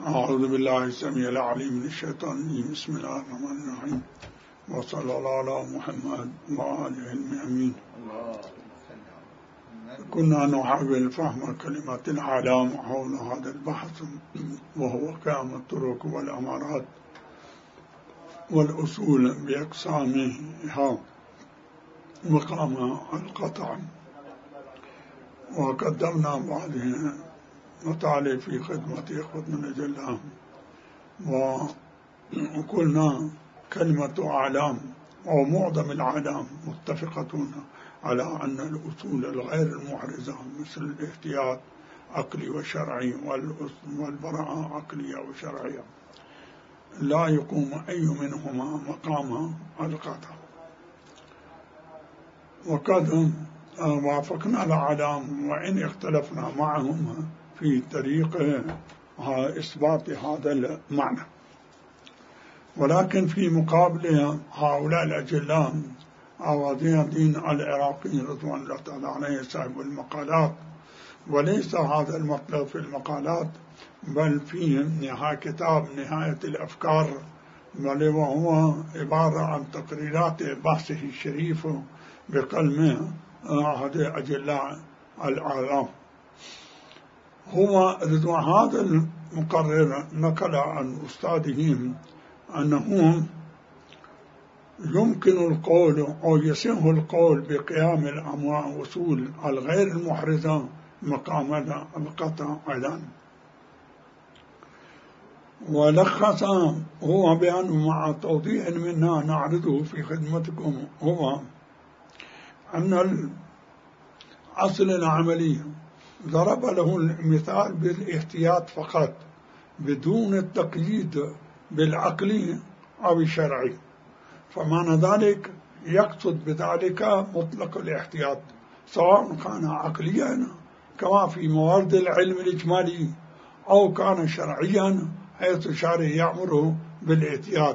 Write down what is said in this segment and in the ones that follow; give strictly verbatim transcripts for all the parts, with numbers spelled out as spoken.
أعوذ بالله السميع العليم من الشيطان الرجيم. بسم الله الرحمن الرحيم، وصلى الله على محمد وآله المؤمنين. كنا نحاول فهم كلمة العلام حول هذا البحث، وهو قيام الطرق والأمارات والأصول بأقسامها مقام القطع، وقدمنا بعض مطالب في خدمة إخوتنا الأجلاء، وقلنا كلمة أعلام أو معظم الأعلام متفقة على أن الأصول الغير المحرزة مثل الاحتياط عقلي وشرعي والبراءة عقلية وشرعية لا يقوم أي منهما مقام القطع. وقد وافقنا الأعلام وإن اختلفنا معهم في طريق إثبات هذا المعنى، ولكن في مقابل هؤلاء الأجلاء عوضي الدين العراقي رضوان الله تعالى عليه صاحب المقالات، وليس هذا المطلب في المقالات بل في نهاية كتاب نهاية الأفكار، بل وهو عبارة عن تقريرات بحثه الشريف بقلم أحد أجلاء العالم. هو رضوان هذا المقرر نقل عن أستاذهم أنه يمكن القول أو يصح القول بقيام الأمر أصول الغير المحرزة مقام القطع أيضا. ولخص هو بأن مع توضيح منا نعرضه في خدمتكم هو أن الأصل العملي ضرب له المثال بالاحتياط فقط بدون التقييد بالعقلي أو الشرعي، فمعنى ذلك يقصد بذلك مطلق الاحتياط سواء كان عقليا كما في موارد العلم الإجمالي أو كان شرعيا حيث الشرع يأمره بالاحتياط،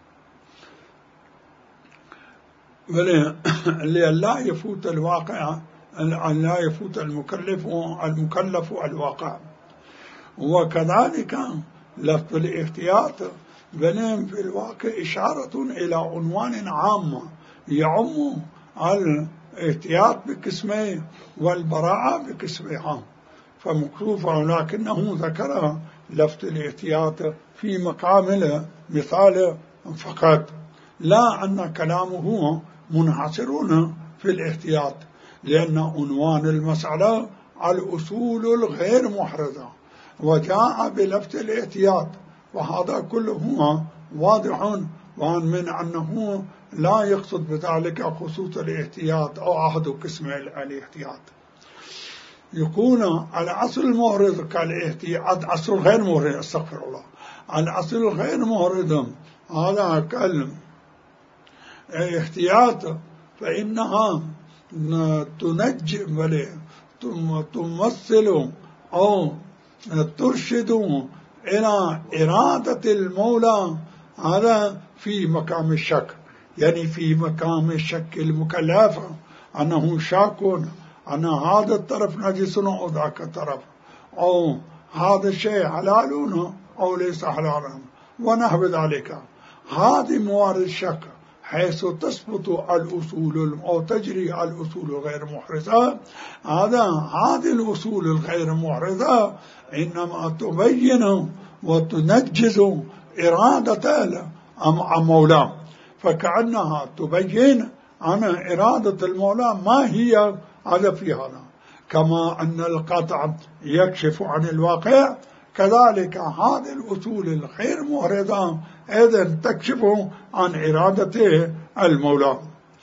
لا يفوت الواقع لا يفوت المكلف المكلف الواقع. وكذلك لفظ الاحتياط بنم في الواقع إشارة إلى عنوان عام يعم الاحتياط بقسمه والبراءة بقسمها، فمكروفة، ولكنه ذكر لفظ الاحتياط في مقام مثال فقط، لا أن كلامه منحصرون في الاحتياط، لأن عنوان المسألة الأصول الغير محرزة وجاء بلفظ الاحتياط، وهذا كله واضح وعن من أنه لا يقصد بذلك خصوص الاحتياط أو أحد قسم الاحتياط. يكون الأصل المحرز كالاحتياط أصل غير محرز استغفر الله الأصل الغير محرز هذا كلم احتياط، فإنها تنجم تمثل أو ترشد إلى إرادة المولى، هذا في مقام الشك، يعني في مقام الشك المكلف أنه شاك أن هذا الطرف نجس أو ذاك الطرف، أو هذا الشيء حلال أو ليس حلالا ونحو ذلك. هذه موارد الشك حيث تثبت الأصول أو تجري الأصول الغير محرزة، هذا هذه الأصول الغير محرزة إنما تبين وتنجز إرادة المولى، فكأنها تبين أن إرادة المولى ما هي هذا في هذا، كما أن القطع يكشف عن الواقع، كذلك هذه الأصول الغير محرزة إذن تكشف عن إرادة المولى.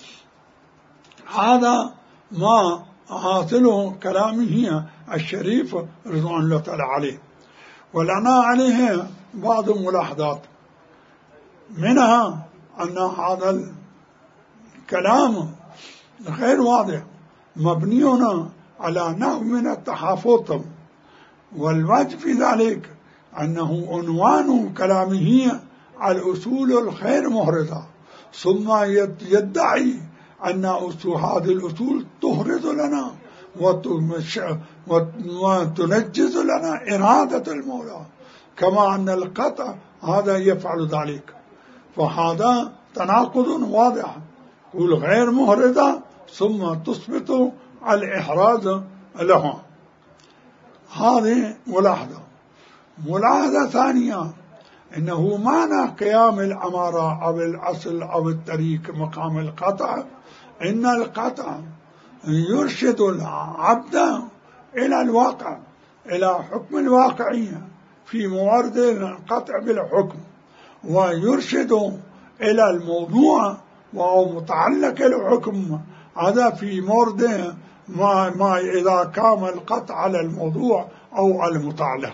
هذا ما حاصل كلامه الشريف رضوان الله تعالى عليه، ولنا عليه بعض الملاحظات، منها أن هذا الكلام غير واضح مبني على نوع من التحافظ، والوجه في ذلك أنه عنوان كلامه الأصول الغير محرزة، ثم يدعي أن هذه الأصول تحرز لنا وتنجز لنا إرادة المولى، كما أن القطع هذا يفعل ذلك، فهذا تناقض واضح. قل غير مهردة ثم تثبت الإحراز لها. هذه ملاحظة. ملاحظة ثانية، إنه معنى قيام الأمارة أو الأصل أو الطريق مقام القطع، إن القطع يرشد العبد إلى الواقع، إلى حكم الواقعية في موارد القطع بالحكم، ويرشد إلى الموضوع وهو متعلق الحكم، هذا في مورد ما, ما إذا كان القطع على الموضوع أو المتعلق.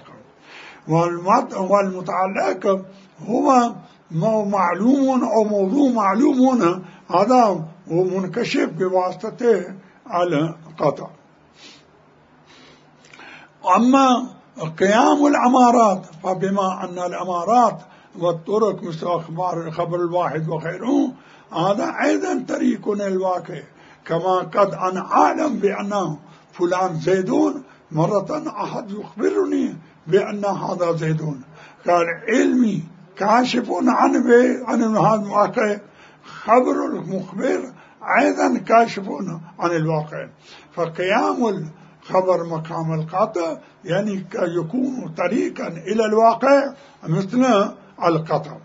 والمتعلق هو معلوم أو موضوع معلوم، هذا هو منكشف بواسطة القطع. أما قيام الأمارات، فبما أن الأمارات والطرق مثل أخبار الخبر الواحد وغيره، هذا أيضا طريق الواقع. كما قد أنا أعلم بأن فلان زيدون، مرة أحد يخبرني بأن هذا زيدون، قال علمي كاشف عن عن هذا الواقع، خبر المخبر أيضا كاشف عن الواقع. فقيام الخبر مقام القطع يعني يكون طريقا إلى الواقع مثل القطع.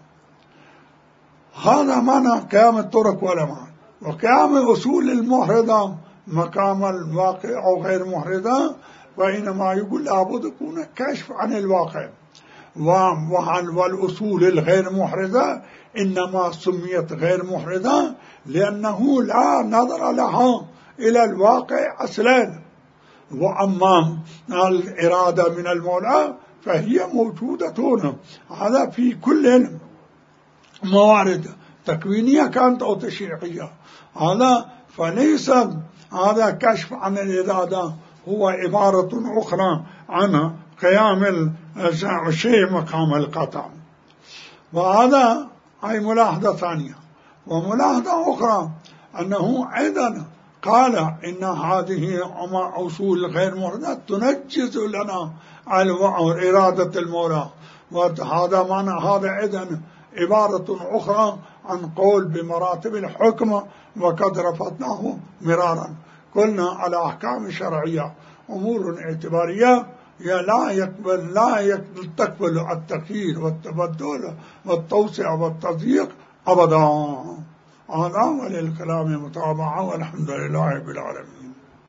هذا معنى قيام الطرق والأمار. وقيام أصول المحرضة مقام الواقع أو غير محرضة، وإنما يقول لابد يكون كشف عن الواقع. والأصول الغير محرضة إنما سميت غير محرضة لأنه لا نظر لها إلى الواقع أصلا. وأما الإرادة من المولى فهي موجودة، هذا في كل الموارد تكوينية كانت أو تشريعية. هذا فليس هذا كشف عن الإرادة، هو عبارة أخرى عن قيام الشيء مقام القطع. وهذا أي ملاحظة ثانية. وملاحظة أخرى أنه أيضا قال إن هذه أصول غير محرضة تنجز لنا إرادة المولى. وهذا معنى هذا أيضا عبارة أخرى عن قول بمراتب الحكم، وقد رفضناه مرارا. قلنا على أحكام شرعية أمور اعتبارية لا يقبل لا تقبل التغيير والتبدل والتوسع والتضييق أبدا. هذا وللكلام متابعة، والحمد لله رب العالمين.